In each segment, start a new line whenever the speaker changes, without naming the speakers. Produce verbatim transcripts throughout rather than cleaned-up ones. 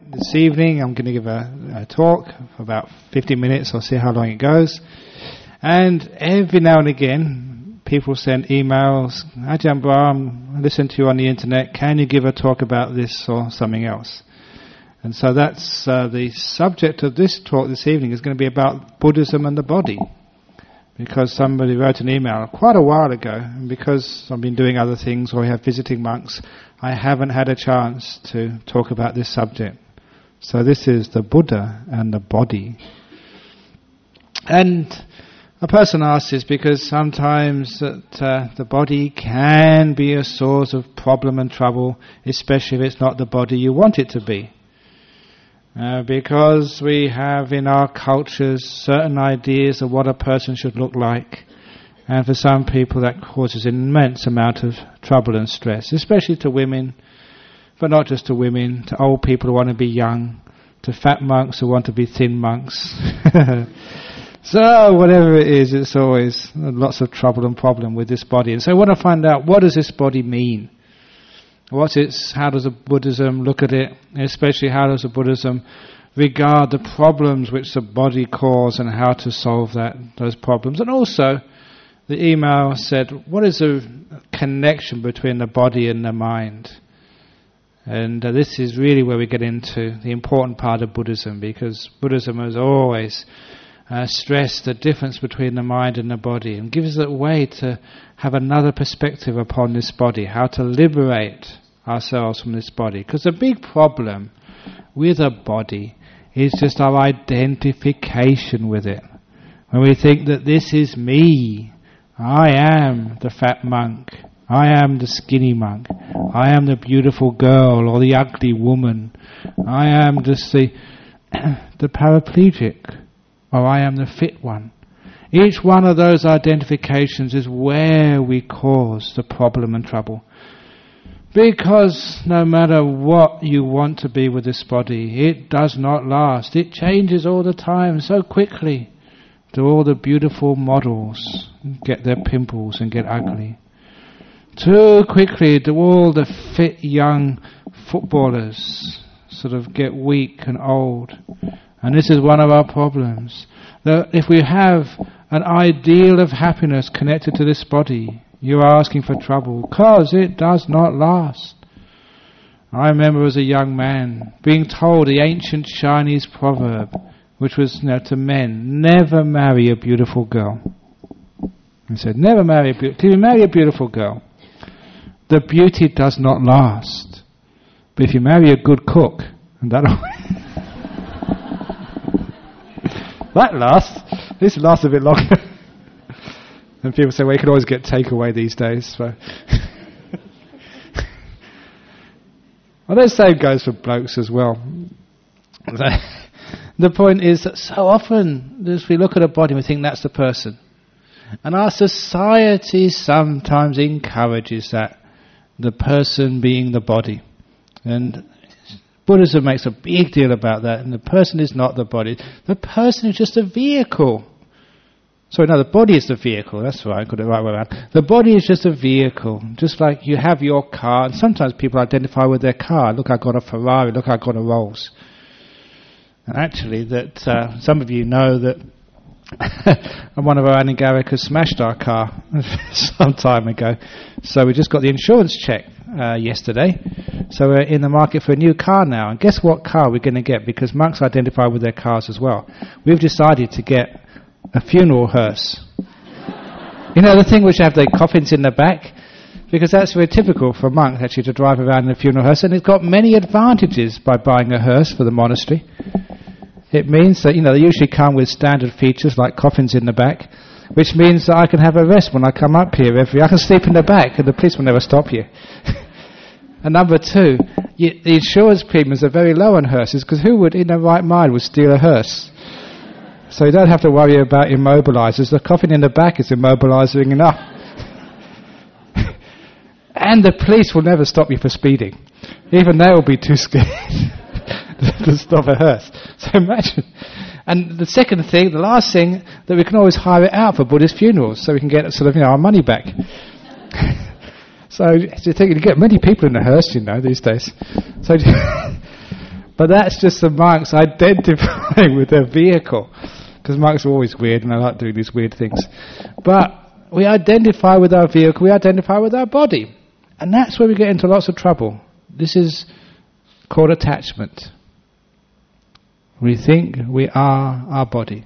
this evening I'm going to give a, a talk for about fifty minutes. I'll see how long it goes. And every now and again, people send emails, Ajahn Brahm, I listen to you on the internet, can you give a talk about this or something else? And so that's uh, the subject of this talk this evening is going to be about Buddhism and the body. Because somebody wrote an email quite a while ago, and because I've been doing other things or I have visiting monks, I haven't had a chance to talk about this subject. So this is the Buddha and the body. And a person asks this because sometimes that uh, the body can be a source of problem and trouble, especially if it's not the body you want it to be. Uh, because we have in our cultures certain ideas of what a person should look like, and for some people that causes an immense amount of trouble and stress, especially to women, but not just to women, to old people who want to be young, to fat monks who want to be thin monks. So whatever it is, it's always lots of trouble and problem with this body. And so I want to find out, what does this body mean? What's its, how does the Buddhism look at it? Especially how does the Buddhism regard the problems which the body causes and how to solve that those problems? And also, the email said, what is the connection between the body and the mind? And uh, this is really where we get into the important part of Buddhism, because Buddhism has always uh, stressed the difference between the mind and the body, and gives us a way to have another perspective upon this body, how to liberate ourselves from this body. Because the big problem with a body is just our identification with it. When we think that this is me, I am the fat monk, I am the skinny monk, I am the beautiful girl or the ugly woman, I am just the, the paraplegic, or I am the fit one. Each one of those identifications is where we cause the problem and trouble. Because no matter what you want to be with this body, it does not last. It changes all the time so quickly. Do all the beautiful models get their pimples and get ugly. Too quickly do all the fit young footballers sort of get weak and old. And this is one of our problems. That if we have an ideal of happiness connected to this body, you are asking for trouble, because it does not last. I remember as a young man being told the ancient Chinese proverb, which was, you know, to men, never marry a beautiful girl. He said, never marry a beautiful girl. If you marry a beautiful girl, the beauty does not last. But if you marry a good cook, and that'll that lasts. This lasts a bit longer. And people say, well, you can always get takeaway these days. So. Well, the same goes for blokes as well. The point is that so often, as we look at a body, we think that's the person. And our society sometimes encourages that, the person being the body. And Buddhism makes a big deal about that, and the person is not the body. The person is just a vehicle. Sorry, no, the body is the vehicle. That's right, I got it right way around. The body is just a vehicle. Just like you have your car, and sometimes people identify with their car. Look, I got a Ferrari. Look, I got a Rolls. And actually, that uh, some of you know that one of our Anigaricas smashed our car some time ago. So we just got the insurance check uh, yesterday. So we're in the market for a new car now. And guess what car we're going to get? Because monks identify with their cars as well. We've decided to get a funeral hearse. You know, the thing which have the coffins in the back? Because that's very typical for a monk, actually, to drive around in a funeral hearse. And it's got many advantages by buying a hearse for the monastery. It means that, you know, they usually come with standard features like coffins in the back, which means that I can have a rest when I come up here every... I can sleep in the back and the police will never stop you. And number two, you, the insurance premiums are very low on hearses, because who would, in their right mind, would steal a hearse? So you don't have to worry about immobilizers. The coffin in the back is immobilizing enough. And the police will never stop you for speeding. Even they will be too scared to stop a hearse. So imagine. And the second thing, the last thing, that we can always hire it out for Buddhist funerals, so we can get sort of, you know, our money back. So you think you get many people in the hearse, you know, these days. So, But that's just the monks identifying with their vehicle. Because monks are always weird, and I like doing these weird things. But we identify with our vehicle, we identify with our body. And that's where we get into lots of trouble. This is called attachment. We think we are our body.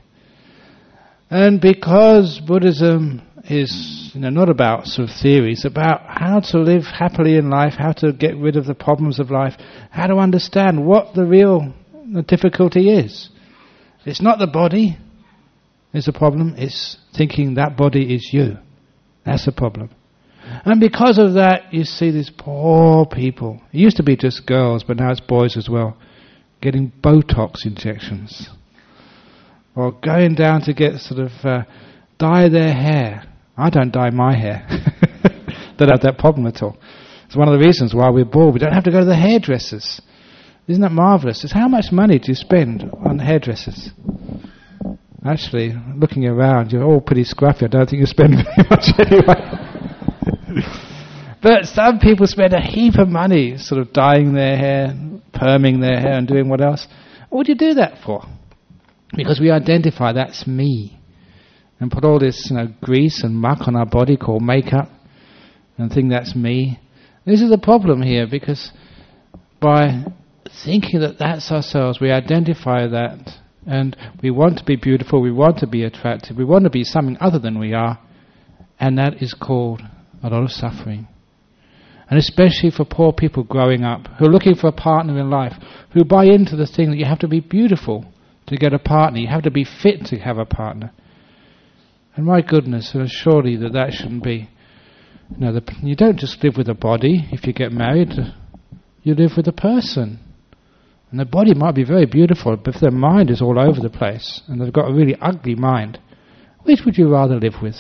And because Buddhism is, you know, not about sort of theories, about how to live happily in life, how to get rid of the problems of life, how to understand what the real the difficulty is. It's not the body is the problem, it's thinking that body is you. That's the problem. And because of that, you see these poor people. It used to be just girls, but now it's boys as well, getting Botox injections. Or going down to get sort of uh, dye their hair. I don't dye my hair. Don't have that problem at all. It's one of the reasons why we're bald. We don't have to go to the hairdressers. Isn't that marvellous? It's how much money do you spend on hairdressers? Actually, looking around, you're all pretty scruffy. I don't think you spend very much anyway. But some people spend a heap of money sort of dyeing their hair, perming their hair and doing what else. What would you do that for? Because we identify that's me. And put all this, you know, grease and muck on our body called makeup and think that's me. This is the problem here, because by thinking that that's ourselves, we identify that, and we want to be beautiful, we want to be attractive, we want to be something other than we are, and that is called a lot of suffering. And especially for poor people growing up, who are looking for a partner in life, who buy into the thing that you have to be beautiful to get a partner, you have to be fit to have a partner. And my goodness, surely that that shouldn't be. You know, the, you don't just live with a body if you get married, you live with a person. And the body might be very beautiful, but if their mind is all over the place, and they've got a really ugly mind, which would you rather live with?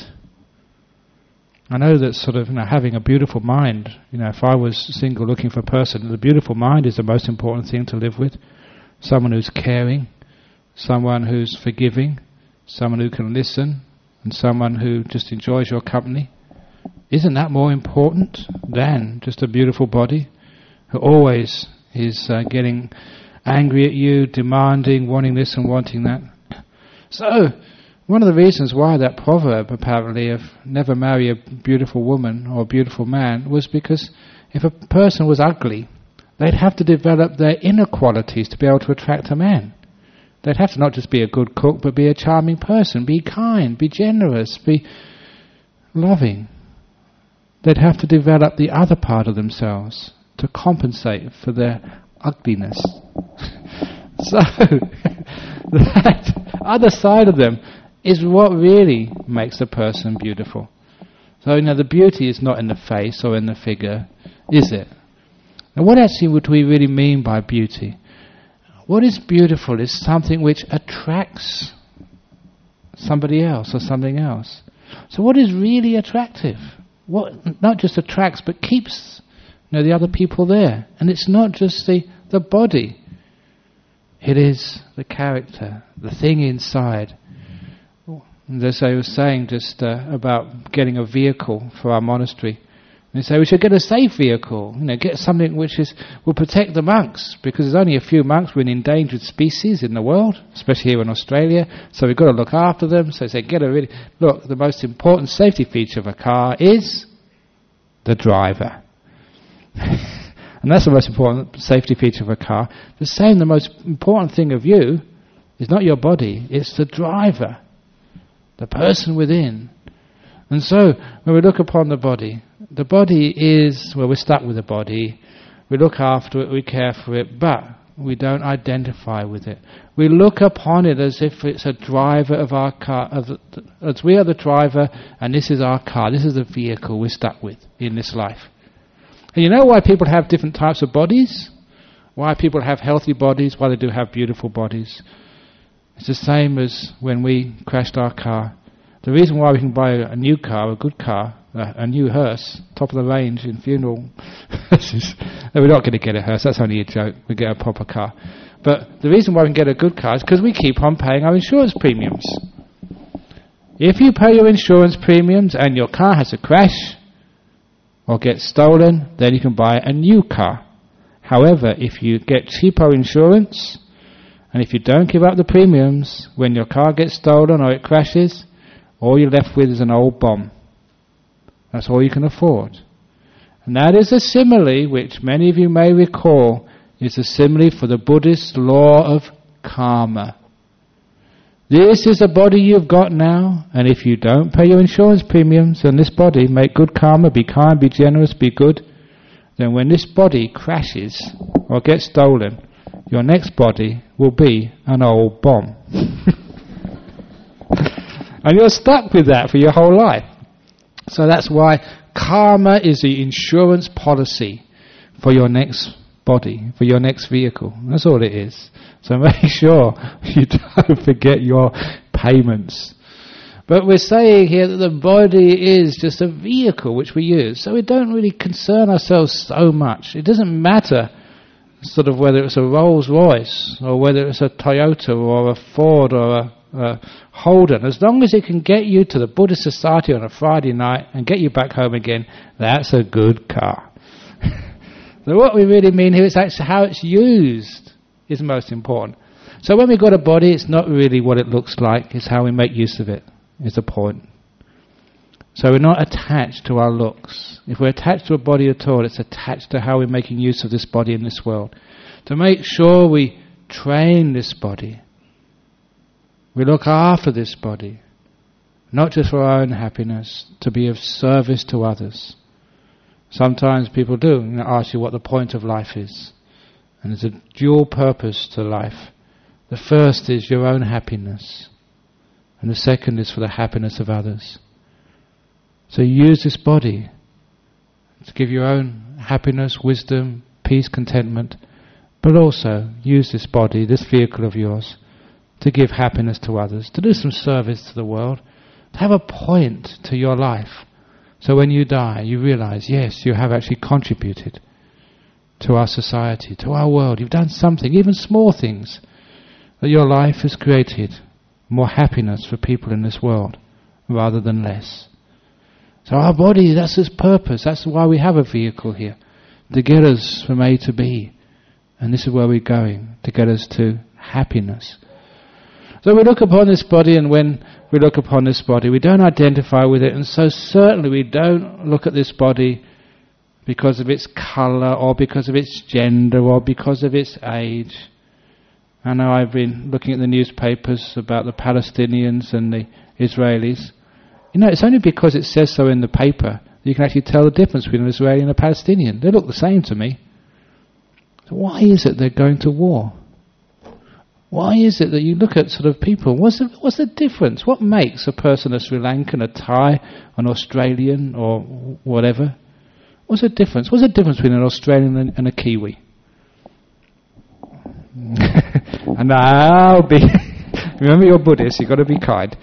I know that sort of, you know, having a beautiful mind, you know, if I was single looking for a person, the beautiful mind is the most important thing to live with. Someone who's caring, someone who's forgiving, someone who can listen, and someone who just enjoys your company. Isn't that more important than just a beautiful body who always is uh, getting angry at you, demanding, wanting this and wanting that? So, one of the reasons why that proverb, apparently, of never marry a beautiful woman or a beautiful man, was because if a person was ugly, they'd have to develop their inner qualities to be able to attract a man. They'd have to not just be a good cook, but be a charming person, be kind, be generous, be loving. They'd have to develop the other part of themselves to compensate for their ugliness. So, that other side of them is what really makes a person beautiful. So, you know, the beauty is not in the face or in the figure, is it? And what actually would we really mean by beauty? What is beautiful is something which attracts somebody else or something else. So what is really attractive? What not just attracts but keeps, you know, the other people there. And it's not just the, the body. It is the character, the thing inside. And as I was saying just uh, about getting a vehicle for our monastery, they say we should get a safe vehicle, you know, get something which is will protect the monks, because there's only a few monks. We're an endangered species in the world, especially here in Australia, so we've got to look after them. So they say, get a really, look, the most important safety feature of a car is the driver. And that's the most important safety feature of a car. The same, the most important thing of you is not your body, it's the driver, the person within. And so, when we look upon the body, the body is, well, we're stuck with the body, we look after it, we care for it, but we don't identify with it. We look upon it as if it's a driver of our car, of the, as we are the driver, and this is our car, this is the vehicle we're stuck with in this life. And you know why people have different types of bodies? Why people have healthy bodies, why they do have beautiful bodies? It's the same as when we crashed our car. The reason why we can buy a new car, a good car, a, a new hearse, top of the range in funeral hearses. No, we're not going to get a hearse, that's only a joke. We get a proper car. But the reason why we can get a good car is because we keep on paying our insurance premiums. If you pay your insurance premiums and your car has a crash or gets stolen, then you can buy a new car. However, if you get cheaper insurance, and if you don't give up the premiums, when your car gets stolen or it crashes, all you're left with is an old bomb. That's all you can afford. And that is a simile, which many of you may recall, is a simile for the Buddhist law of karma. This is a body you've got now, and if you don't pay your insurance premiums on this body, make good karma, be kind, be generous, be good, then when this body crashes or gets stolen, your next body will be an old bomb. And you're stuck with that for your whole life. So that's why karma is the insurance policy for your next body, for your next vehicle. That's all it is. So make sure you don't forget your payments. But we're saying here that the body is just a vehicle which we use. So we don't really concern ourselves so much. It doesn't matter sort of whether it's a Rolls Royce or whether it's a Toyota or a Ford or a Uh, Holden, as long as it can get you to the Buddhist Society on a Friday night and get you back home again, that's a good car. So what we really mean here is actually how it's used is most important. So when we've got a body, it's not really what it looks like, it's how we make use of it, is the point. So we're not attached to our looks. If we're attached to a body at all, it's attached to how we're making use of this body in this world. To make sure we train this body, we look after this body, not just for our own happiness, to be of service to others. Sometimes people do you know, ask you what the point of life is. And there's a dual purpose to life. The first is your own happiness, and the second is for the happiness of others. So use this body to give your own happiness, wisdom, peace, contentment, but also use this body, this vehicle of yours, to give happiness to others, to do some service to the world, to have a point to your life. So when you die, you realize, yes, you have actually contributed to our society, to our world. You've done something, even small things, that your life has created more happiness for people in this world rather than less. So our body, that's its purpose. That's why we have a vehicle here, to get us from A to B. And this is where we're going, to get us to happiness. So we look upon this body, and when we look upon this body, we don't identify with it, and so certainly we don't look at this body because of its colour, or because of its gender, or because of its age. I know I've been looking at the newspapers about the Palestinians and the Israelis. You know, it's only because it says so in the paper that you can actually tell the difference between an Israeli and a Palestinian. They look the same to me. So why is it they're going to war? Why is it that you look at sort of people, what's the, what's the difference? What makes a person a Sri Lankan, a Thai, an Australian, or whatever? What's the difference? What's the difference between an Australian and, and a Kiwi? And I'll be... Remember, you're Buddhist, you've got to be kind.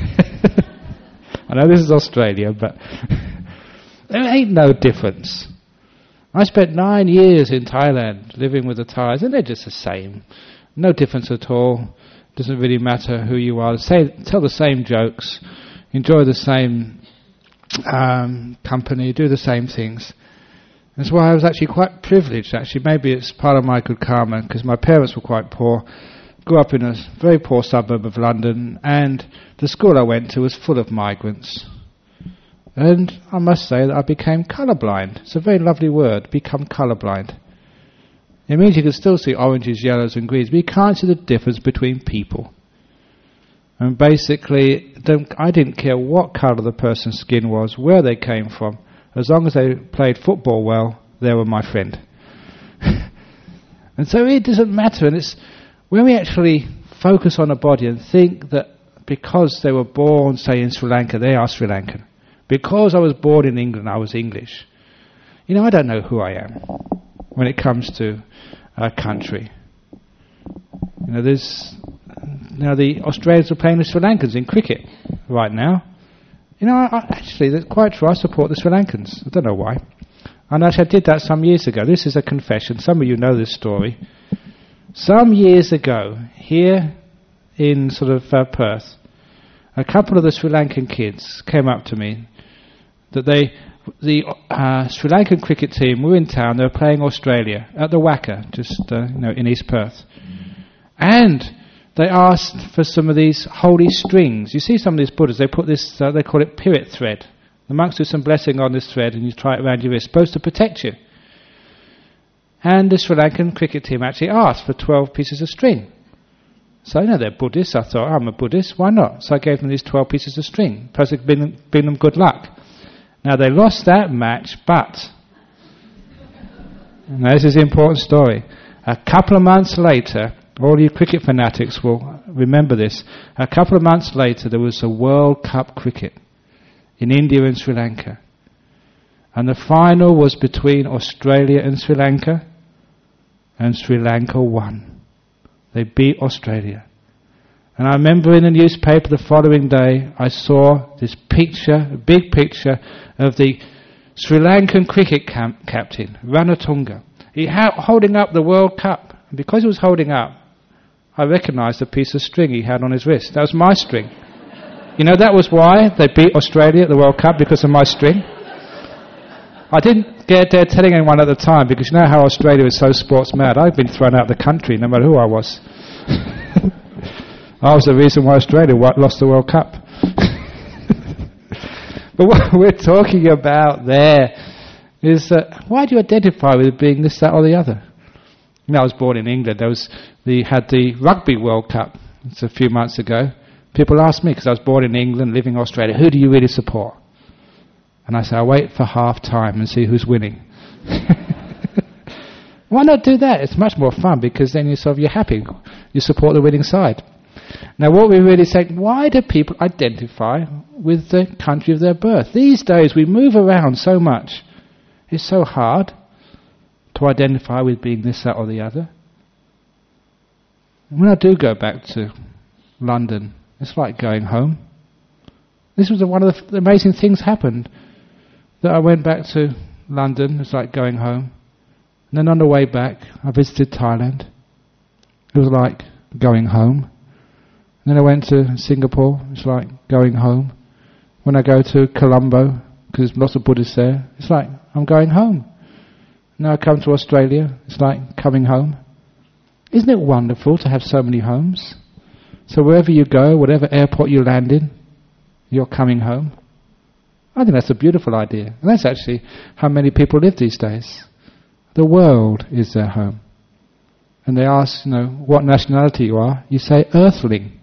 I know this is Australia, but there ain't no difference. I spent nine years in Thailand living with the Thais, and they're just the same. No difference at all. Doesn't really matter who you are. Say, tell the same jokes, enjoy the same um, company, do the same things. That's why I was actually quite privileged, actually. Maybe it's part of my good karma, because my parents were quite poor. Grew up in a very poor suburb of London, and the school I went to was full of migrants. And I must say that I became colourblind. It's a very lovely word, become colourblind. It means you can still see oranges, yellows and greens, but you can't see the difference between people. And basically, don't, I didn't care what colour the person's skin was, where they came from. As long as they played football well, they were my friend. And so it doesn't matter. And it's when we actually focus on a body and think that because they were born, say, in Sri Lanka, they are Sri Lankan. Because I was born in England, I was English. You know, I don't know who I am when it comes to a country. You know, there's... You know, the Australians are playing the Sri Lankans in cricket right now. You know, I, I, actually, that's quite true. I support the Sri Lankans. I don't know why. And actually, I did that some years ago. This is a confession. Some of you know this story. Some years ago, here in sort of uh, Perth, a couple of the Sri Lankan kids came up to me that they the uh, Sri Lankan cricket team were in town. They were playing Australia at the Wacker, just uh, you know, in East Perth, and they asked for some of these holy strings. You see some of these Buddhas, they put this, uh, they call it pirit thread. The monks do some blessing on this thread, and you try it around your wrist, supposed to protect you. And the Sri Lankan cricket team actually asked for twelve pieces of string. So, you know, they're Buddhists. I thought, oh, I'm a Buddhist, why not? So I gave them these twelve pieces of string. Plus it bring them, bring them good luck. Now, they lost that match, but... Now, this is the important story. A couple of months later, all you cricket fanatics will remember this. A couple of months later, there was a World Cup cricket in India and Sri Lanka. And the final was between Australia and Sri Lanka, and Sri Lanka won. They beat Australia. And I remember in the newspaper the following day, I saw this picture, a big picture, of the Sri Lankan cricket camp captain, Ranatunga. He had holding up the World Cup. And because he was holding up, I recognised the piece of string he had on his wrist. That was my string. You know, that was why they beat Australia at the World Cup, because of my string. I didn't get there telling anyone at the time, because you know how Australia is so sports mad. I've been thrown out of the country, no matter who I was. I was the reason why Australia lost the World Cup. But what we're talking about there is, uh, why do you identify with being this, that, or the other? You know, I was born in England. There was the had the Rugby World Cup. It's a few months ago. People asked me, because I was born in England, living in Australia, who do you really support? And I say, I wait for half time and see who's winning. Why not do that? It's much more fun, because then you're sort of, you're happy. You support the winning side. Now what we really say, why do people identify with the country of their birth? These days we move around so much. It's so hard to identify with being this, that or the other. When I do go back to London, it's like going home. This was one of the, the amazing things happened. That I went back to London, it's like going home. And then on the way back, I visited Thailand. It was like going home. And then I went to Singapore, it's like going home. When I go to Colombo, because there's lots of Buddhists there, it's like I'm going home. Now I come to Australia, it's like coming home. Isn't it wonderful to have so many homes? So wherever you go, whatever airport you land in, you're coming home. I think that's a beautiful idea. And that's actually how many people live these days. The world is their home. And they ask, you know, what nationality you are. You say, earthling.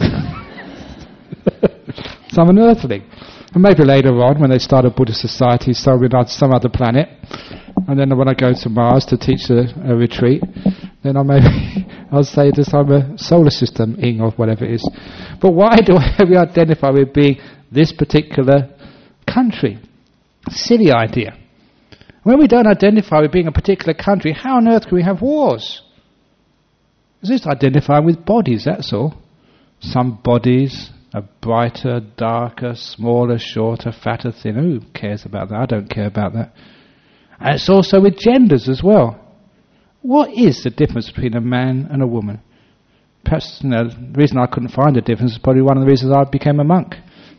So I'm an earthling. And maybe later on, when they start a Buddhist society somewhere on some other planet, and then when I go to Mars to teach a, a retreat, then I maybe I'll say this, I'm a solar system ing or whatever it is. But why do we identify with being this particular country? Silly idea. When we don't identify with being a particular country, how on earth can we have wars? It's just identifying with bodies, that's all. Some bodies are brighter, darker, smaller, shorter, fatter, thinner. Who cares about that? I don't care about that. And it's also with genders as well. What is the difference between a man and a woman? Perhaps, you know, the reason I couldn't find a difference is probably one of the reasons I became a monk.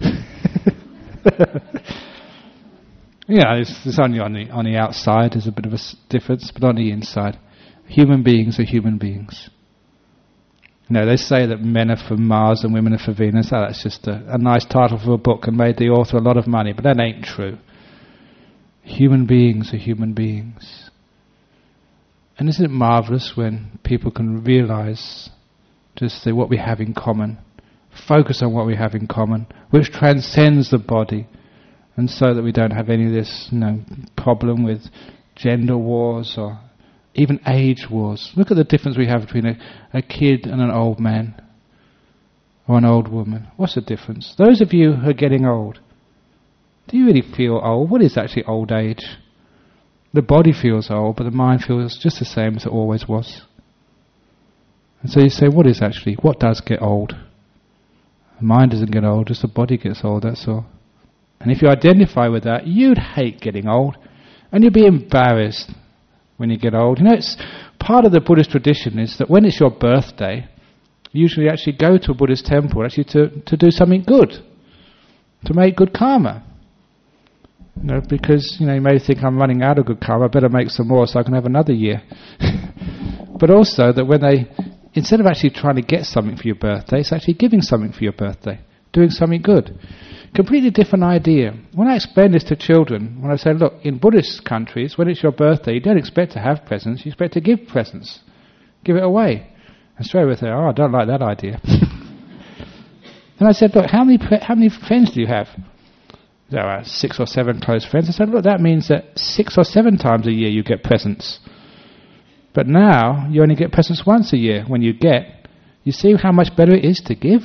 Yeah, it's, it's only on the on the outside there's a bit of a s- difference, but on the inside, human beings are human beings. You know, they say that men are for Mars and women are for Venus. Oh, that's just a, a nice title for a book and made the author a lot of money, but that ain't true. Human beings are human beings. And isn't it marvellous when people can realise just say what we have in common, focus on what we have in common, which transcends the body, and so that we don't have any of this, you know, problem with gender wars or even age wars. Look at the difference we have between a, a kid and an old man or an old woman. What's the difference? Those of you who are getting old, do you really feel old? What is actually old age? The body feels old, but the mind feels just the same as it always was. And so you say, what is actually, what does get old? The mind doesn't get old, just the body gets old, that's all. And if you identify with that, you'd hate getting old, and you'd be embarrassed when you get old. You know, it's part of the Buddhist tradition is that when it's your birthday, you usually actually go to a Buddhist temple actually to, to do something good, to make good karma. You know, because you know you may think I'm running out of good karma, I better make some more so I can have another year. But also that when they, instead of actually trying to get something for your birthday, it's actually giving something for your birthday, doing something good. Completely different idea. When I explain this to children, when I say, look, in Buddhist countries, when it's your birthday, you don't expect to have presents, you expect to give presents. Give it away. And straight away they say, oh, I don't like that idea. Then I said, look, how many how many friends do you have? There are six or seven close friends. I said, look, that means that six or seven times a year you get presents. But now you only get presents once a year. When you get, you see how much better it is to give?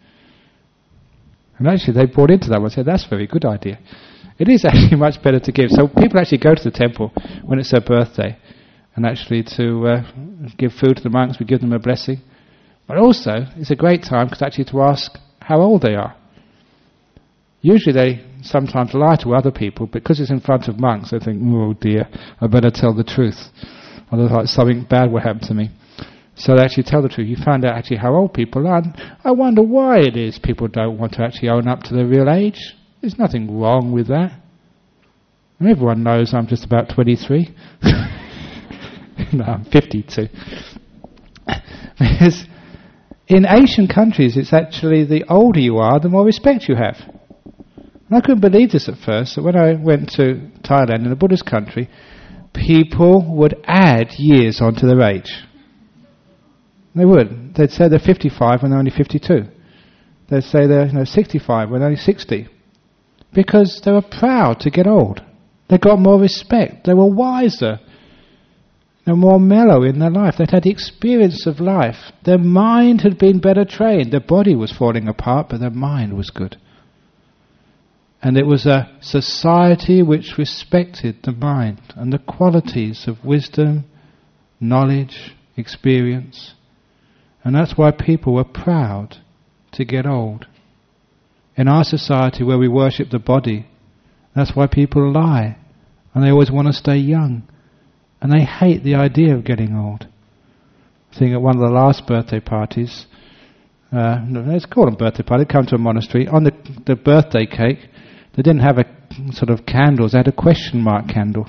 And actually they bought into that one and said, that's a very good idea. It is actually much better to give. So people actually go to the temple when it's their birthday and actually to uh, give food to the monks, we give them a blessing. But also, it's a great time because actually to ask how old they are. Usually they sometimes lie to other people, but because it's in front of monks, they think, oh dear, I better tell the truth. Otherwise something bad will happen to me. So they actually tell the truth. You find out actually how old people are. And I wonder why it is people don't want to actually own up to their real age. There's nothing wrong with that. And everyone knows I'm just about twenty-three. No, I'm fifty-two. Because in Asian countries, it's actually the older you are, the more respect you have. And I couldn't believe this at first. So when I went to Thailand, in a Buddhist country, people would add years onto their age. They would. They'd say they're fifty-five when they're only fifty-two. They'd say they're you know, sixty-five when they're only sixty. Because they were proud to get old. They got more respect. They were wiser. They were more mellow in their life. They'd had the experience of life. Their mind had been better trained. Their body was falling apart, but their mind was good. And it was a society which respected the mind and the qualities of wisdom, knowledge, experience. And that's why people were proud to get old. In our society where we worship the body, that's why people lie. And they always want to stay young. And they hate the idea of getting old. I think at one of the last birthday parties, uh, let's call them birthday party, come to a monastery, on the, the birthday cake, they didn't have a sort of candles, they had a question mark candle.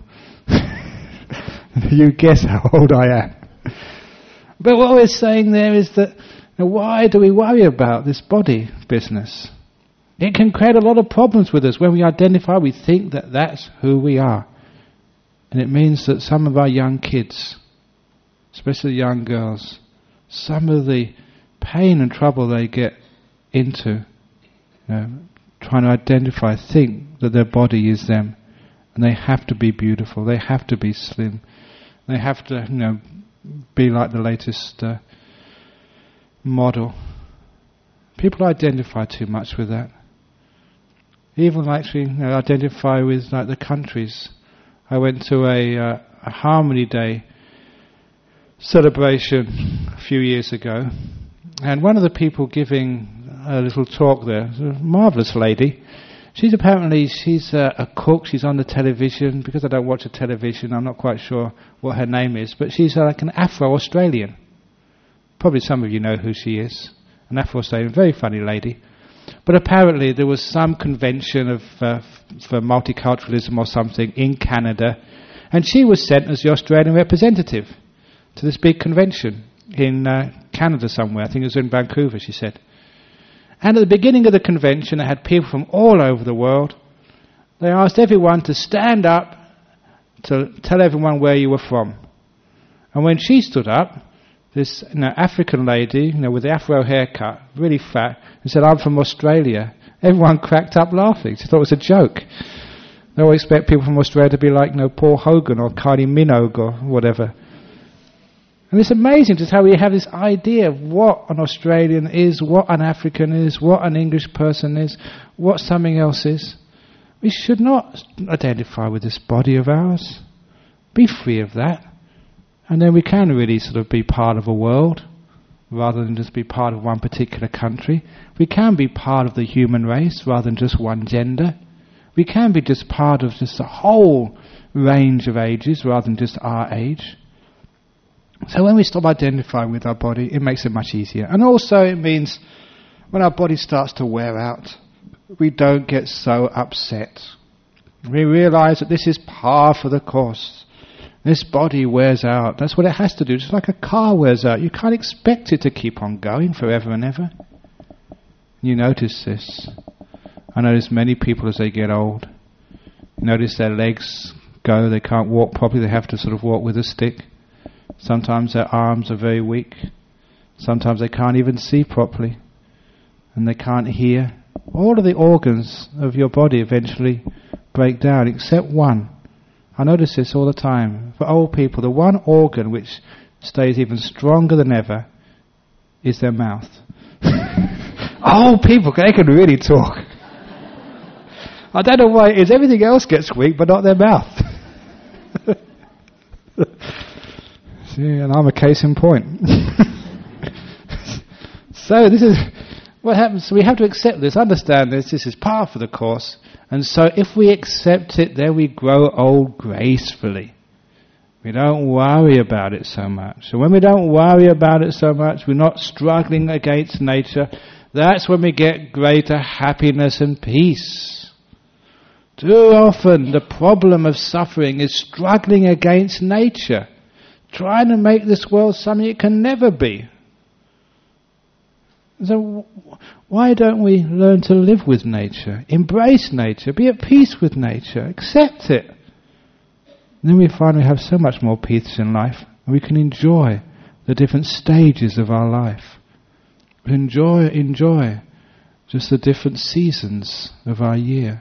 You guess how old I am. But what we're saying there is that, you know, why do we worry about this body business? It can create a lot of problems with us. When we identify, we think that that's who we are. And it means that some of our young kids, especially young girls, some of the pain and trouble they get into, you know, trying to identify, think that their body is them. And they have to be beautiful, they have to be slim, they have to, you know, be like the latest uh, model. People identify too much with that. Even actually you know, identify with like the countries. I went to a, uh, a Harmony Day celebration a few years ago, and one of the people giving a little talk there, a marvellous lady. She's apparently, she's a, a cook, she's on the television. Because I don't watch the television, I'm not quite sure what her name is, but she's uh, like an Afro-Australian. Probably some of you know who she is. An Afro-Australian, very funny lady. But apparently there was some convention of uh, for multiculturalism or something in Canada, and she was sent as the Australian representative to this big convention in uh, Canada somewhere. I think it was in Vancouver, she said. And at the beginning of the convention, they had people from all over the world. They asked everyone to stand up to tell everyone where you were from. And when she stood up, this you know, African lady, you know, with the afro haircut, really fat, and said, I'm from Australia. Everyone cracked up laughing. She thought it was a joke. They always expect people from Australia to be like, you know, Paul Hogan or Kylie Minogue or whatever. And it's amazing just how we have this idea of what an Australian is, what an African is, what an English person is, what something else is. We should not identify with this body of ours. Be free of that. And then we can really sort of be part of a world, rather than just be part of one particular country. We can be part of the human race, rather than just one gender. We can be just part of just a whole range of ages, rather than just our age. So when we stop identifying with our body, it makes it much easier. And also it means when our body starts to wear out, we don't get so upset. We realize that this is par for the course. This body wears out. That's what it has to do. Just like a car wears out. You can't expect it to keep on going forever and ever. You notice this. I notice many people as they get old. You notice their legs go, they can't walk properly, they have to sort of walk with a stick. Sometimes their arms are very weak. Sometimes they can't even see properly. And they can't hear. All of the organs of your body eventually break down, except one. I notice this all the time. For old people, the one organ which stays even stronger than ever is their mouth. Old people, they can really talk. I don't know why it is. Everything else gets weak, but not their mouth. See, and I'm a case in point. So this is what happens. So we have to accept this, understand this. This is par for the course. And so if we accept it, then we grow old gracefully. We don't worry about it so much. So when we don't worry about it so much, we're not struggling against nature, that's when we get greater happiness and peace. Too often the problem of suffering is struggling against nature, trying to make this world something it can never be. So why don't we learn to live with nature, embrace nature, be at peace with nature, accept it? And then we find we have so much more peace in life, and we can enjoy the different stages of our life. Enjoy, enjoy just the different seasons of our year.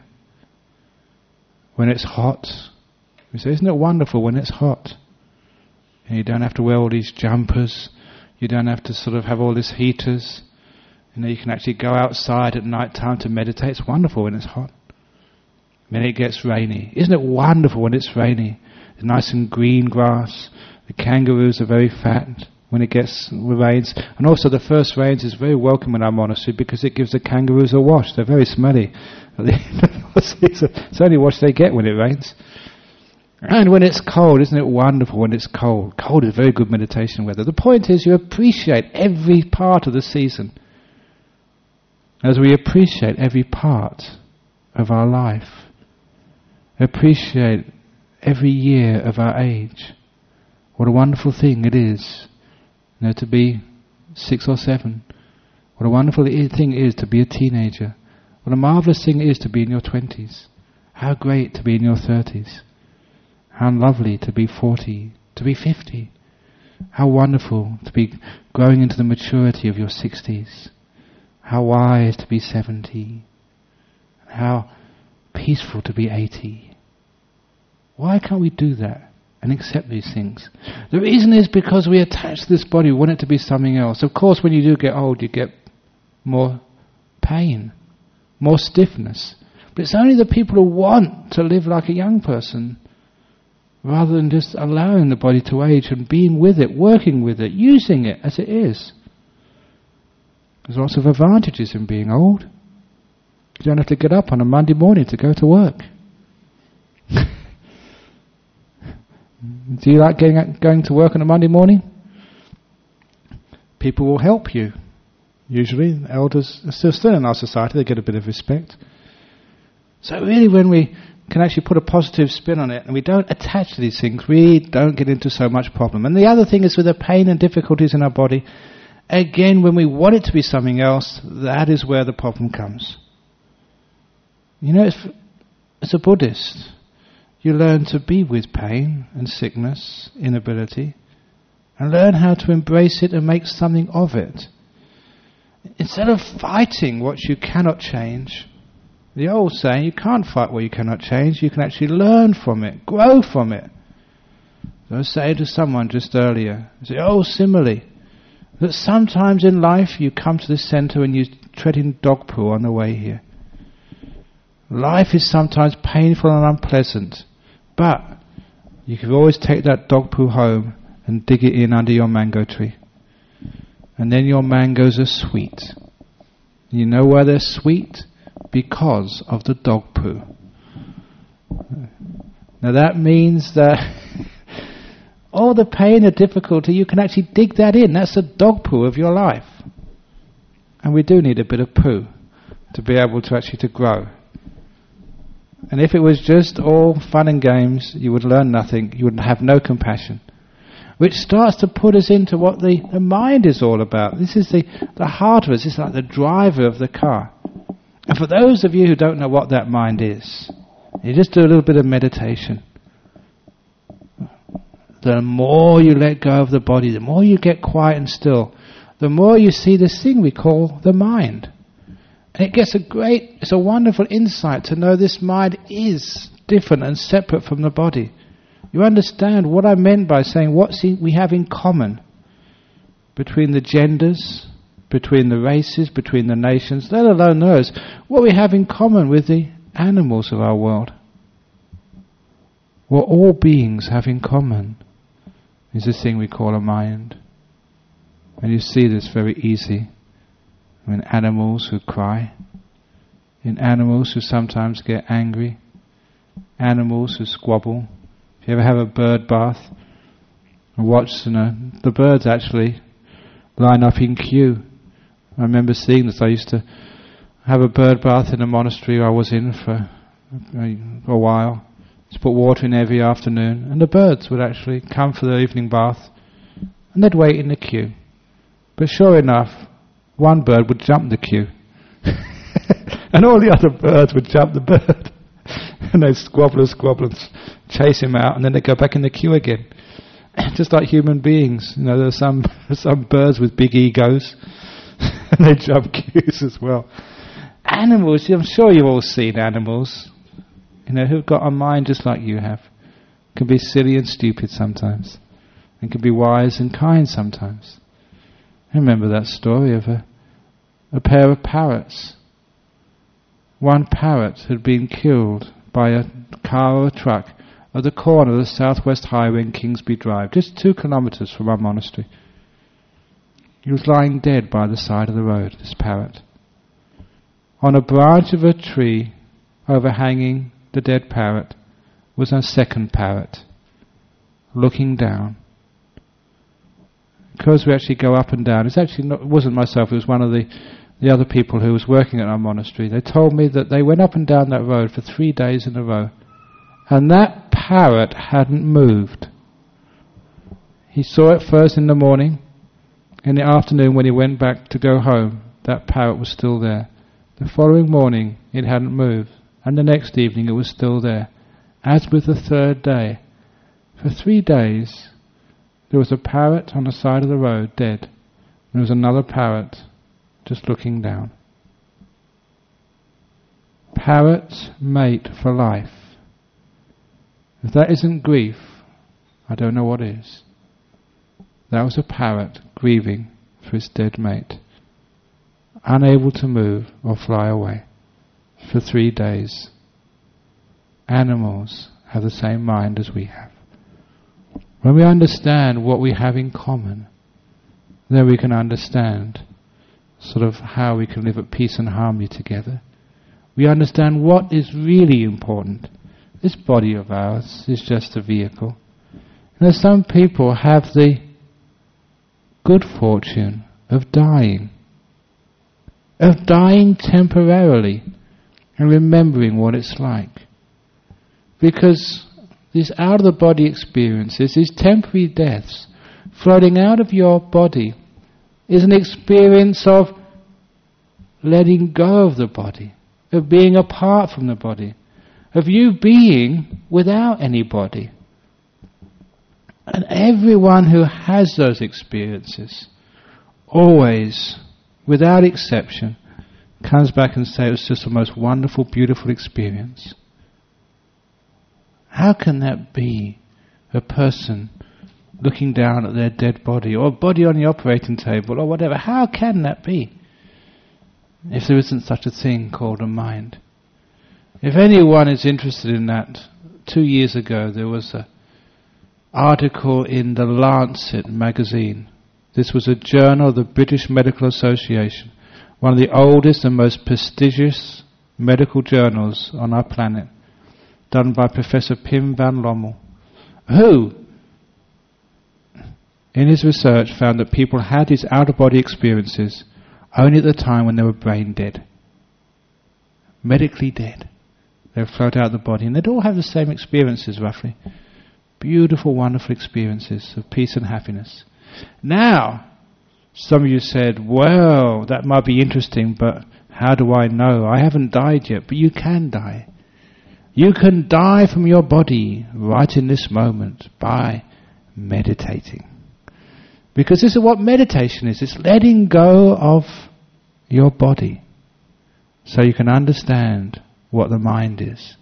When it's hot, we say, isn't it wonderful when it's hot? And you don't have to wear all these jumpers, you don't have to sort of have all these heaters. You know, you can actually go outside at night time to meditate. It's wonderful when it's hot. Then it gets rainy. Isn't it wonderful when it's rainy? It's nice and green grass. The kangaroos are very fat when it gets rains. And also the first rains is very welcome in our monastery because it gives the kangaroos a wash. They're very smelly. It's the only wash they get when it rains. And when it's cold, isn't it wonderful when it's cold? Cold is very good meditation weather. The point is you appreciate every part of the season. As we appreciate every part of our life, appreciate every year of our age. What a wonderful thing it is, you know, to be six or seven. What a wonderful thing it is to be a teenager. What a marvellous thing it is to be in your twenties. How great to be in your thirties. How lovely to be forty, to be fifty. How wonderful to be growing into the maturity of your sixties. How wise to be seventy. How peaceful to be eighty. Why can't we do that and accept these things? The reason is because we attach to this body, we want it to be something else. Of course, when you do get old, you get more pain, more stiffness. But it's only the people who want to live like a young person, rather than just allowing the body to age and being with it, working with it, using it as it is. There's lots of advantages in being old. You don't have to get up on a Monday morning to go to work. Do you like getting, going to work on a Monday morning? People will help you. Usually, elders are still, still in our society, they get a bit of respect. So really when we can actually put a positive spin on it and we don't attach to these things, we don't get into so much problem. And the other thing is with the pain and difficulties in our body, again, when we want it to be something else, that is where the problem comes. You know, as, as a Buddhist, you learn to be with pain and sickness, inability, and learn how to embrace it and make something of it. Instead of fighting what you cannot change, the old saying, you can't fight what you cannot change, you can actually learn from it, grow from it. So I was saying to someone just earlier, the old simile, that sometimes in life you come to this centre and you tread in dog poo on the way here. Life is sometimes painful and unpleasant, but you can always take that dog poo home and dig it in under your mango tree. And then your mangoes are sweet. You know why they're sweet? Because of the dog poo. Now that means that all the pain and difficulty, you can actually dig that in. That's the dog poo of your life. And we do need a bit of poo to be able to actually to grow. And if it was just all fun and games, you would learn nothing, you would have no compassion. Which starts to put us into what the, the mind is all about. This is the, the heart of us, it's like the driver of the car. And for those of you who don't know what that mind is, you just do a little bit of meditation. The more you let go of the body, the more you get quiet and still, the more you see this thing we call the mind. And it gets a great, it's a wonderful insight to know this mind is different and separate from the body. You understand what I meant by saying what we have in common between the genders, between the races, between the nations, let alone those, what we have in common with the animals of our world. What all beings have in common is this thing we call a mind. And you see this very easy in animals who cry, in animals who sometimes get angry, animals who squabble. If you ever have a bird bath and watch, you know, the birds actually line up in queue. I remember seeing this. I used to have a bird bath in a monastery I was in for a, a while. Just put water in every afternoon, and the birds would actually come for their evening bath, and they'd wait in the queue. But sure enough, one bird would jump the queue, and all the other birds would jump the bird, and they'd squabble and squabble and chase him out, and then they'd go back in the queue again. Just like human beings, you know, there are some some birds with big egos, and they jump queues as well. Animals, I'm sure you've all seen animals, you know, who've got a mind just like you have. Can be silly and stupid sometimes, and can be wise and kind sometimes. I remember that story of a, a pair of parrots. One parrot had been killed by a car or a truck at the corner of the Southwest Highway in Kingsby Drive, just two kilometres from our monastery. He was lying dead by the side of the road, this parrot. On a branch of a tree overhanging the dead parrot was a second parrot, looking down. Because we actually go up and down, it's actually not, it wasn't myself, it was one of the, the other people who was working at our monastery. They told me that they went up and down that road for three days in a row, and that parrot hadn't moved. He saw it first in the morning. In the afternoon, when he went back to go home, that parrot was still there. The following morning, it hadn't moved, and the next evening it was still there. As with the third day, for three days, there was a parrot on the side of the road, dead. There was another parrot just looking down. Parrots mate for life. If that isn't grief, I don't know what is. That was a parrot grieving for its dead mate, unable to move or fly away for three days. Animals have the same mind as we have. When we understand what we have in common, then we can understand sort of how we can live at peace and harmony together. We understand what is really important. This body of ours is just a vehicle. You know, some people have the good fortune of dying, of dying temporarily and remembering what it's like. Because these out-of-the-body experiences, these temporary deaths, floating out of your body, is an experience of letting go of the body, of being apart from the body, of you being without any body. And everyone who has those experiences, always, without exception, comes back and says it was just the most wonderful, beautiful experience. How can that be a person looking down at their dead body, or a body on the operating table, or whatever? How can that be, if there isn't such a thing called a mind? If anyone is interested in that, two years ago there was an article in the Lancet magazine. This was a journal of the British Medical Association, one of the oldest and most prestigious medical journals on our planet, done by Professor Pim van Lommel, who, in his research, found that people had these out-of-body experiences only at the time when they were brain dead, medically dead. They would float out of the body, and they'd all have the same experiences, roughly. Beautiful, wonderful experiences of peace and happiness. Now, some of you said, well, that might be interesting, but how do I know? I haven't died yet. But you can die. You can die from your body right in this moment by meditating. Because this is what meditation is. It's letting go of your body so you can understand what the mind is.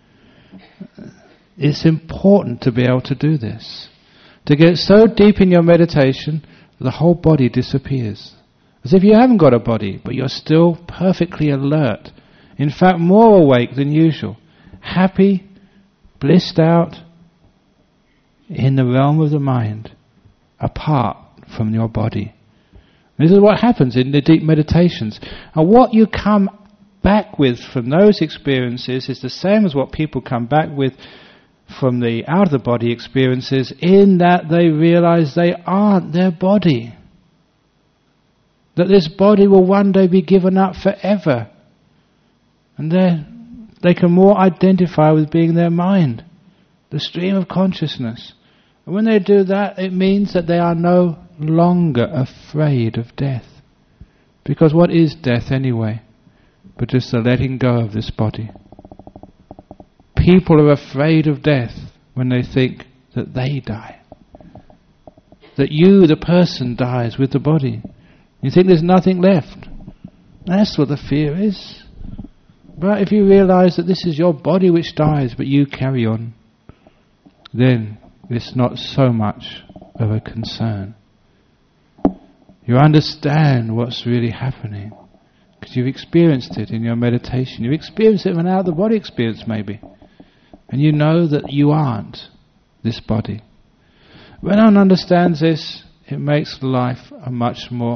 It's important to be able to do this. To get so deep in your meditation, the whole body disappears. As if you haven't got a body, but you're still perfectly alert. In fact, more awake than usual. Happy, blissed out, in the realm of the mind, apart from your body. This is what happens in the deep meditations. And what you come back with from those experiences is the same as what people come back with from the out-of-the-body experiences, in that they realize they aren't their body. That this body will one day be given up forever. And they they can more identify with being their mind, the stream of consciousness. And when they do that, it means that they are no longer afraid of death. Because what is death anyway? But just the letting go of this body. People are afraid of death when they think that they die. That you, the person, dies with the body. You think there's nothing left. That's what the fear is. But if you realize that this is your body which dies, but you carry on, then it's not so much of a concern. You understand what's really happening, because you've experienced it in your meditation. You've experienced it in an out-of-the-body experience maybe. And you know that you aren't this body. When one understands this, it makes life a much more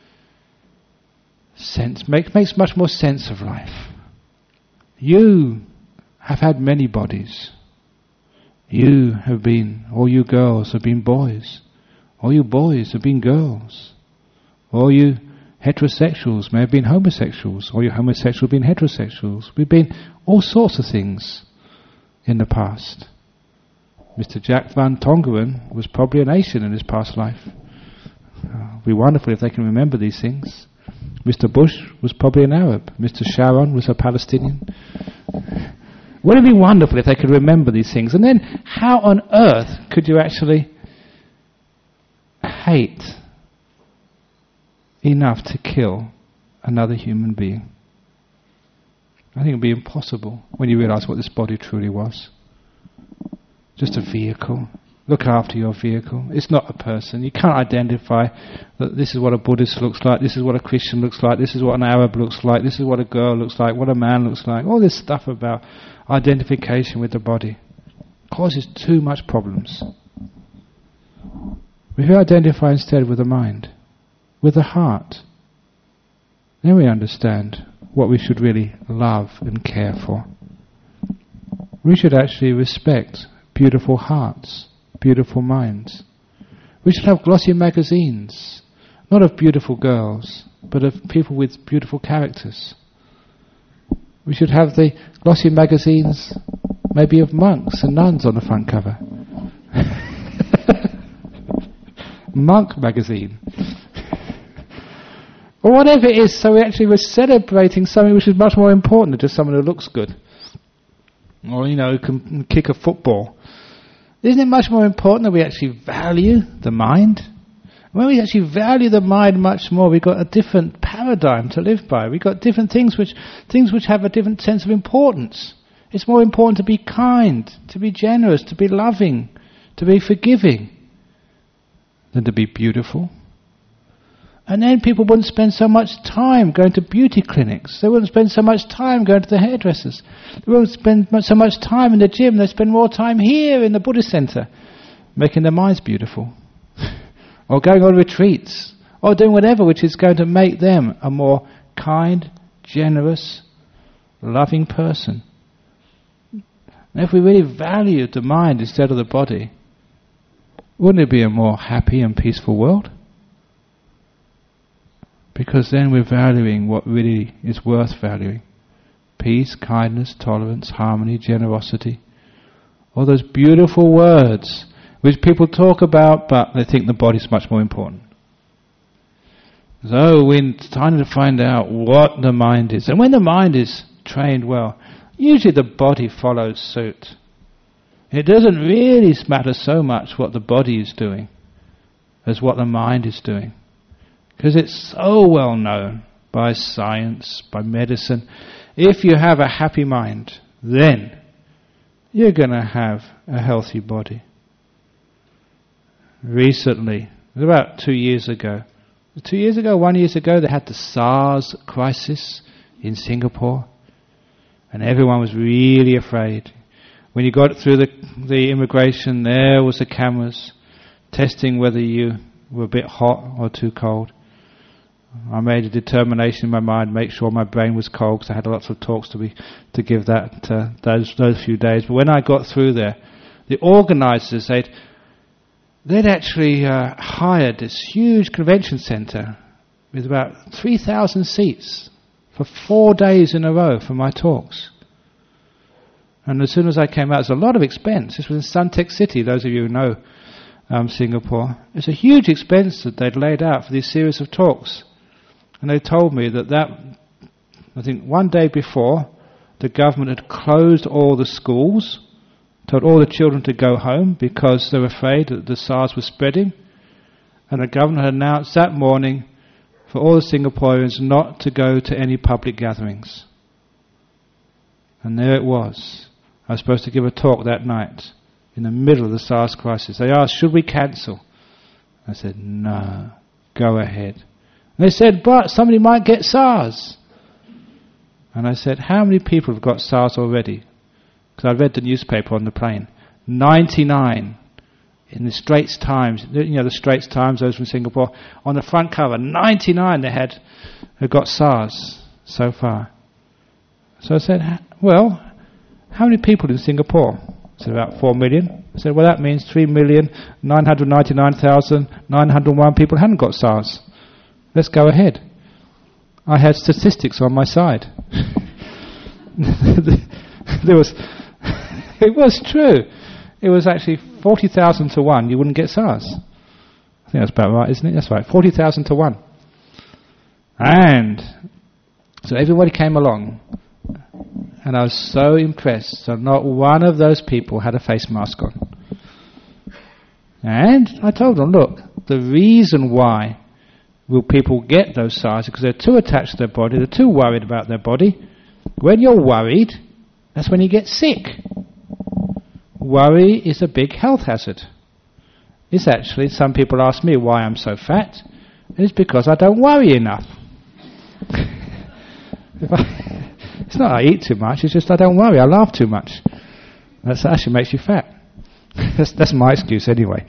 sense, make, makes much more sense of life. You have had many bodies. You have been, all you girls have been boys. All you boys have been girls. All you heterosexuals may have been homosexuals. All you homosexuals have been heterosexuals. We've been all sorts of things in the past. Mister Jack van Tongeren was probably an Asian in his past life. Uh, it would be wonderful if they can remember these things. Mister Bush was probably an Arab. Mister Sharon was a Palestinian. Wouldn't it be wonderful if they could remember these things? And then how on earth could you actually hate enough to kill another human being? I think it would be impossible when you realize what this body truly was. Just a vehicle. Look after your vehicle. It's not a person. You can't identify that this is what a Buddhist looks like, this is what a Christian looks like, this is what an Arab looks like, this is what a girl looks like, what a man looks like. All this stuff about identification with the body causes too much problems. If you identify instead with the mind, with the heart, then we understand what we should really love and care for. We should actually respect beautiful hearts, beautiful minds. We should have glossy magazines, not of beautiful girls, but of people with beautiful characters. We should have the glossy magazines maybe of monks and nuns on the front cover. Monk magazine. Or whatever it is, so we actually we're celebrating something which is much more important than just someone who looks good. Or, you know, who can kick a football. Isn't it much more important that we actually value the mind? When we actually value the mind much more, we've got a different paradigm to live by. We've got different things which things which have a different sense of importance. It's more important to be kind, to be generous, to be loving, to be forgiving, than to be beautiful. And then people wouldn't spend so much time going to beauty clinics. They wouldn't spend so much time going to the hairdressers. They wouldn't spend so much time in the gym. They spend more time here in the Buddhist center, making their minds beautiful. Or going on retreats. Or doing whatever which is going to make them a more kind, generous, loving person. And if we really valued the mind instead of the body, wouldn't it be a more happy and peaceful world? Because then we're valuing what really is worth valuing. peace, kindness, tolerance, harmony, generosity. All those beautiful words which people talk about, but they think the body's much more important. So we're trying to find out what the mind is. And when the mind is trained well, usually the body follows suit. It doesn't really matter so much what the body is doing as what the mind is doing. Because it's so well known by science, by medicine. If you have a happy mind, then you're going to have a healthy body. Recently, it was about two years ago, two years ago, one years ago, they had the SARS crisis in Singapore, and everyone was really afraid. When you got through the, the immigration, there was the cameras testing whether you were a bit hot or too cold. I made a determination in my mind, make sure my brain was cold, because I had lots of talks to be to give that uh, those those few days. But when I got through there, the organisers they'd they'd actually uh, hired this huge convention centre with about three thousand seats for four days in a row for my talks. And as soon as I came out, it was a lot of expense. This was in Suntec City. Those of you who know um, Singapore, it's a huge expense that they'd laid out for this series of talks. And they told me that that, I think one day before, the government had closed all the schools, told all the children to go home because they were afraid that the SARS was spreading. And the government had announced that morning for all the Singaporeans not to go to any public gatherings. And there it was. I was supposed to give a talk that night in the middle of the SARS crisis. They asked, should we cancel? I said, no, go ahead. And they said, but somebody might get SARS. And I said, how many people have got SARS already? Because I read the newspaper on the plane. ninety-nine. In the Straits Times, you know the Straits Times, those from Singapore, on the front cover, ninety-nine they had, had got SARS so far. So I said, well, how many people in Singapore? I said, about four million. I said, well, that means three million nine hundred ninety-nine thousand nine hundred one people haven't got SARS. Let's go ahead. I had statistics on my side. There was, it was true. It was actually forty thousand to one. You wouldn't get SARS. I think that's about right, isn't it? That's right. forty thousand to one. And so everybody came along. And I was so impressed. So not one of those people had a face mask on. And I told them, look, the reason why will people get those SARS is because they're too attached to their body, they're too worried about their body. When you're worried, that's when you get sick. Worry is a big health hazard. It's actually, some people ask me why I'm so fat, and it's because I don't worry enough. if I, it's not I eat too much, it's just I don't worry, I laugh too much. That actually makes you fat. that's, that's my excuse anyway.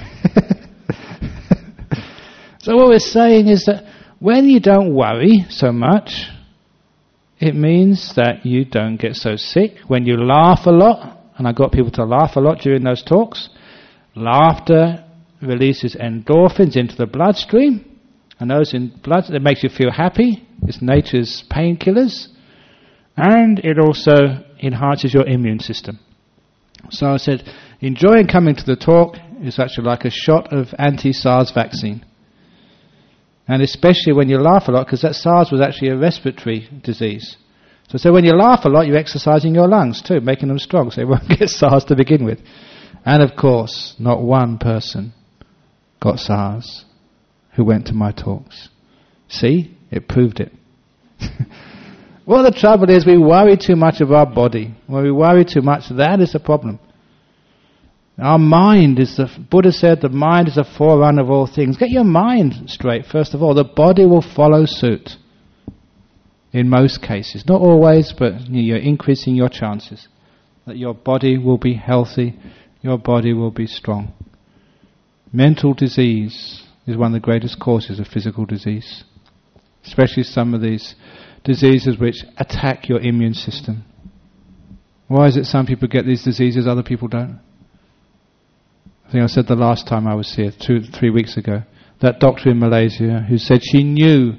So what we're saying is that when you don't worry so much, it means that you don't get so sick. When you laugh a lot, and I got people to laugh a lot during those talks, laughter releases endorphins into the bloodstream, and those in blood, it makes you feel happy. It's nature's painkillers, and it also enhances your immune system. So I said, enjoying coming to the talk is actually like a shot of anti-SARS vaccine. And especially when you laugh a lot, because that SARS was actually a respiratory disease. So, so when you laugh a lot, you're exercising your lungs too, making them strong, so you won't get SARS to begin with. And of course, not one person got SARS who went to my talks. See? It proved it. Well, the trouble is we worry too much of our body. When we worry too much, that is the problem. Our mind is, the Buddha said, the mind is a forerunner of all things. Get your mind straight, first of all. The body will follow suit. In most cases. Not always, but you're increasing your chances. That your body will be healthy, your body will be strong. Mental disease is one of the greatest causes of physical disease. Especially some of these diseases which attack your immune system. Why is it some people get these diseases, other people don't? I think I said the last time I was here, two, three weeks ago, that doctor in Malaysia who said she knew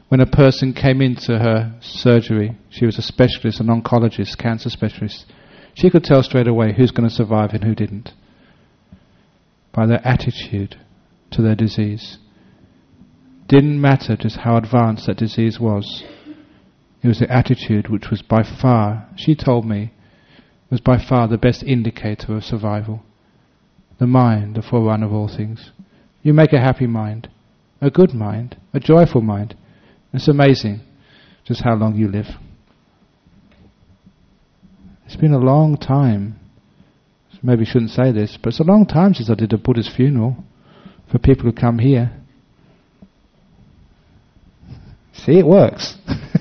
when a person came into her surgery, she was a specialist, an oncologist, cancer specialist, she could tell straight away who's going to survive and who didn't, by their attitude to their disease. Didn't matter just how advanced that disease was. It was the attitude which was by far, she told me, was by far the best indicator of survival. The mind, the forerunner of all things. You make a happy mind, a good mind, a joyful mind. It's amazing just how long you live. It's been a long time. Maybe I shouldn't say this, but it's a long time since I did a Buddhist funeral for people who come here. See, it works.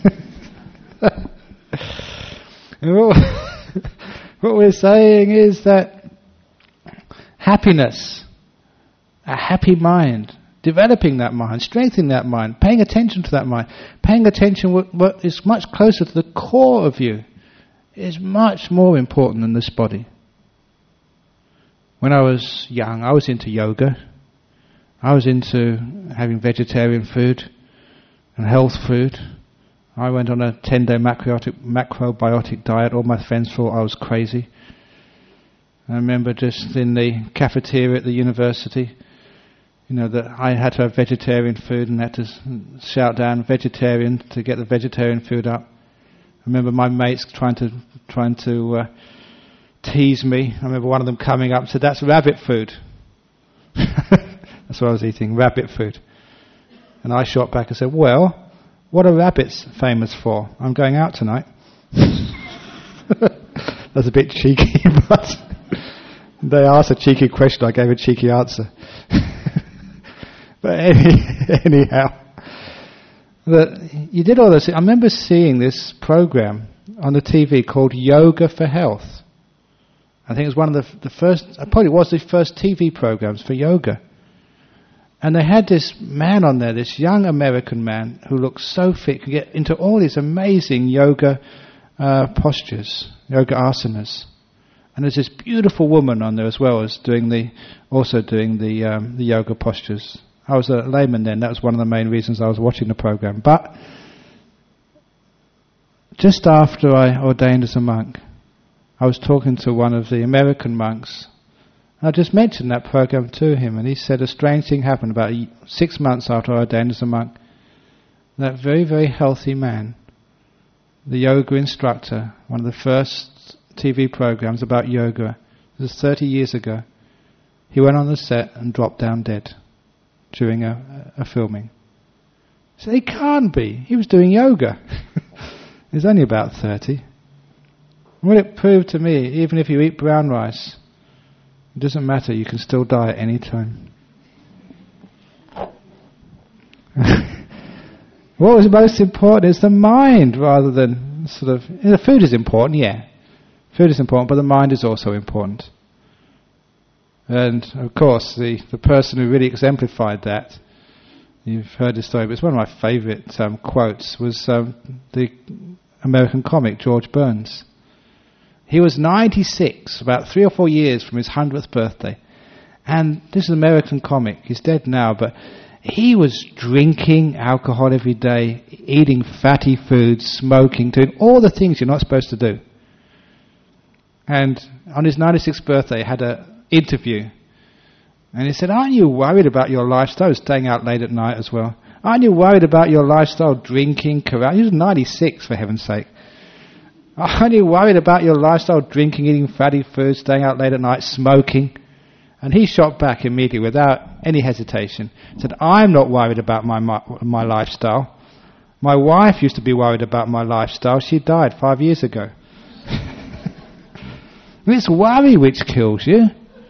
what, what we're saying is that happiness, a happy mind, developing that mind, strengthening that mind, paying attention to that mind, paying attention what, what is much closer to the core of you, is much more important than this body. When I was young, I was into yoga. I was into having vegetarian food and health food. I went on a ten-day macrobiotic, macrobiotic diet. All my friends thought I was crazy. I remember just in the cafeteria at the university, you know, that I had to have vegetarian food and had to shout down vegetarian to get the vegetarian food up. I remember my mates trying to trying to uh, tease me. I remember one of them coming up and said, "That's rabbit food." That's what I was eating, rabbit food. And I shot back and said, "Well, what are rabbits famous for? I'm going out tonight." That's a bit cheeky, but they asked a cheeky question, I gave a cheeky answer. But any, anyhow, that you did all this. I remember seeing this program on the T V called Yoga for Health. I think it was one of the, the first, probably was the first T V programs for yoga. And they had this man on there, this young American man who looked so fit, could get into all these amazing yoga uh, postures, yoga asanas. And there's this beautiful woman on there as well as doing the, also doing the um, the yoga postures. I was a layman then. That was one of the main reasons I was watching the program. But just after I ordained as a monk, I was talking to one of the American monks. I just mentioned that program to him, and he said a strange thing happened about six months after I ordained as a monk. That very, very healthy man, the yoga instructor, one of the first T V programs about yoga, this was thirty years ago, he went on the set and dropped down dead during a, a filming. So he can't be. He was doing yoga. He's only about thirty. What it proved to me, even if you eat brown rice, it doesn't matter, you can still die at any time. What was most important is the mind rather than sort of... The food is important, yeah. Food is important, but the mind is also important. And of course, the, the person who really exemplified that, you've heard this story, but it's one of my favourite um, quotes, was um, the American comic George Burns. He was ninety-six, about three or four years from his hundredth birthday. And this is an American comic. He's dead now, but he was drinking alcohol every day, eating fatty foods, smoking, doing all the things you're not supposed to do. And on his ninety-sixth birthday, he had an interview. And he said, "Aren't you worried about your lifestyle?" He was staying out late at night as well. "Aren't you worried about your lifestyle, drinking, carousing?" He was ninety-six, for heaven's sake. "Aren't you worried about your lifestyle, drinking, eating fatty foods, staying out late at night, smoking?" And he shot back immediately without any hesitation. He said, "I'm not worried about my, my my lifestyle. My wife used to be worried about my lifestyle. She died five years ago." It's worry which kills you,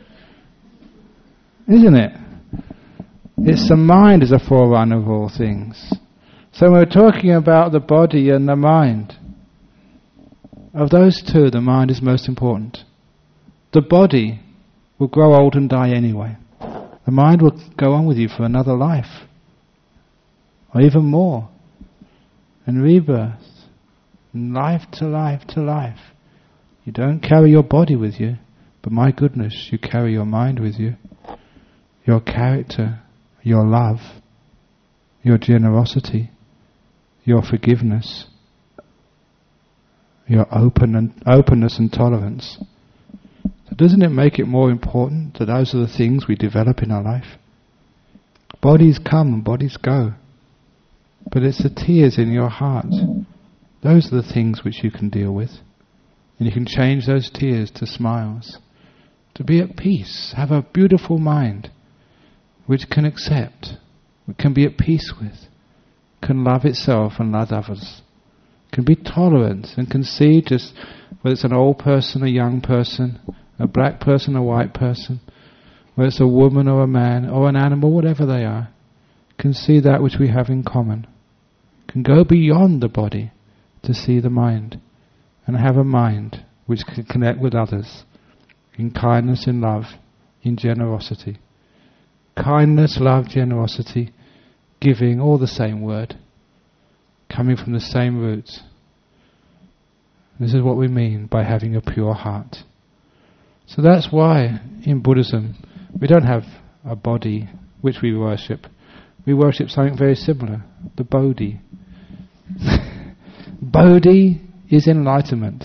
isn't it? It's the mind as a forerunner of all things. So we're talking about the body and the mind. Of those two, the mind is most important. The body will grow old and die anyway. The mind will go on with you for another life, or even more, and rebirth, and life to life to life. You don't carry your body with you, but my goodness, you carry your mind with you. Your character, your love, your generosity, your forgiveness, your open and openness and tolerance. So doesn't it make it more important that those are the things we develop in our life? Bodies come and bodies go, but it's the tears in your heart. Those are the things which you can deal with. And you can change those tears to smiles. To be at peace, have a beautiful mind which can accept, can be at peace with, can love itself and love others, can be tolerant and can see just whether it's an old person, a young person, a black person, a white person, whether it's a woman or a man or an animal, whatever they are, can see that which we have in common, can go beyond the body to see the mind, and have a mind which can connect with others in kindness, in love, in generosity. Kindness, love, generosity, giving, all the same word, coming from the same roots. This is what we mean by having a pure heart. So that's why in Buddhism we don't have a body which we worship. We worship something very similar, the Bodhi. Bodhi is enlightenment.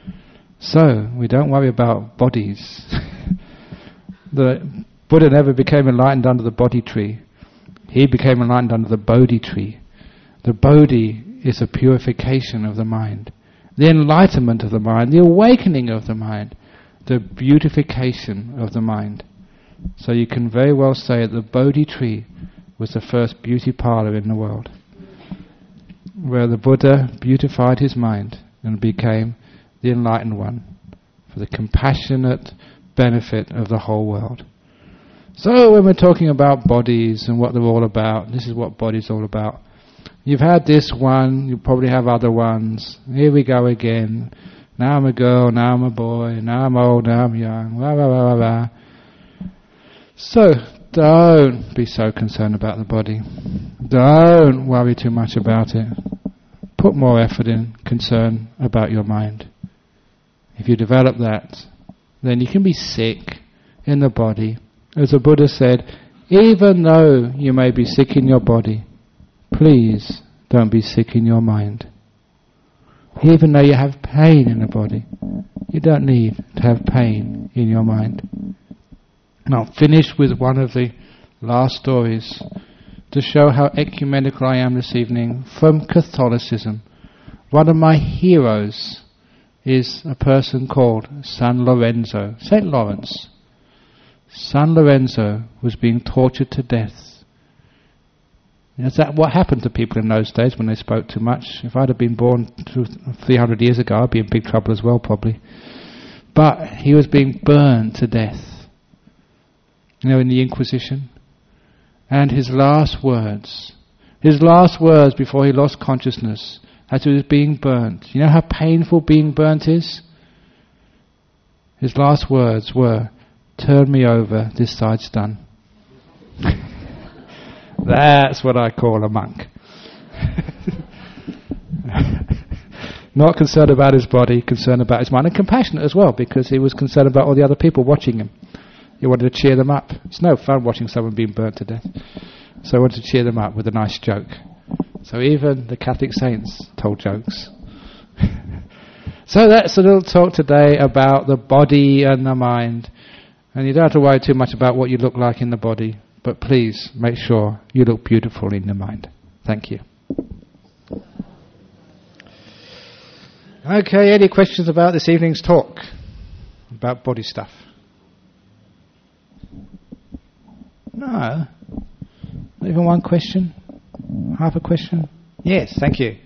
So, we don't worry about bodies. The Buddha never became enlightened under the Bodhi tree. He became enlightened under the Bodhi tree. The Bodhi is a purification of the mind, the enlightenment of the mind, the awakening of the mind, the beautification of the mind. So you can very well say that the Bodhi tree was the first beauty parlour in the world, where the Buddha beautified his mind and became the enlightened one for the compassionate benefit of the whole world. So when we're talking about bodies and what they're all about, this is what body's all about. You've had this one, you probably have other ones. Here we go again. Now I'm a girl, now I'm a boy, now I'm old, now I'm young, blah, blah, blah, blah, blah. So don't be so concerned about the body. Don't worry too much about it. Put more effort in, concern about your mind. If you develop that, then you can be sick in the body. As the Buddha said, even though you may be sick in your body, please don't be sick in your mind. Even though you have pain in the body, you don't need to have pain in your mind. And I'll finish with one of the last stories to show how ecumenical I am this evening from Catholicism. One of my heroes is a person called San Lorenzo, Saint Lawrence. San Lorenzo was being tortured to death. Is that what happened to people in those days when they spoke too much? If I'd have been born three hundred years ago, I'd be in big trouble as well, probably. But he was being burned to death, you know, in the Inquisition. And his last words, his last words before he lost consciousness, as he was being burnt. You know how painful being burnt is? His last words were, "Turn me over, this side's done." That's what I call a monk. Not concerned about his body, concerned about his mind, and compassionate as well, because he was concerned about all the other people watching him. He wanted to cheer them up. It's no fun watching someone being burnt to death. So I wanted to cheer them up with a nice joke. So even the Catholic saints told jokes. So that's a little talk today about the body and the mind. And you don't have to worry too much about what you look like in the body, but please make sure you look beautiful in the mind. Thank you. Okay, any questions about this evening's talk? About body stuff? No. Not even one question? Half a question? Yes, thank you.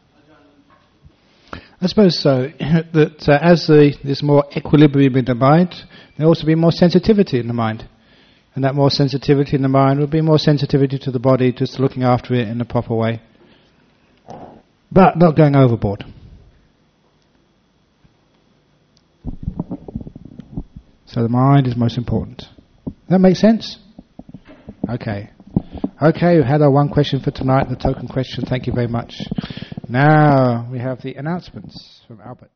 I suppose so, that uh, as the, there's more equilibrium in the mind, there'll also be more sensitivity in the mind. And that more sensitivity in the mind will be more sensitivity to the body, just looking after it in a proper way. But not going overboard. So the mind is most important. That makes sense? Okay. Okay, we've had our one question for tonight, the token question. Thank you very much. Now we have the announcements from Albert.